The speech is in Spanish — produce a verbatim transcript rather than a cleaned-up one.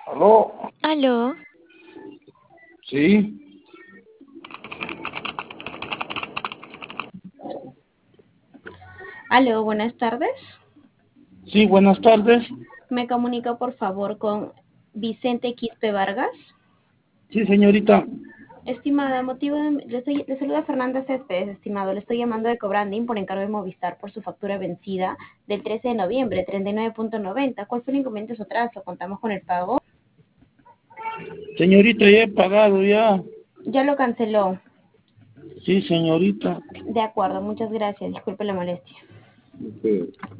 ¿Aló? Aló, Sí, Aló, buenas tardes. sí, buenas tardes. Me comunico por favor con Vicente Quispe Vargas. Sí, señorita. Estimada, motivo de, le, estoy, le saluda Fernanda Céspedes, estimado. Le estoy llamando de Cobranding por encargo de Movistar por su factura vencida del trece de noviembre, treinta y nueve punto noventa. ¿Cuál fue el inconveniente de su atraso? ¿Contamos con el pago? Señorita, ya he pagado ya. Ya lo canceló. Sí, señorita. De acuerdo, muchas gracias. Disculpe la molestia. Ok.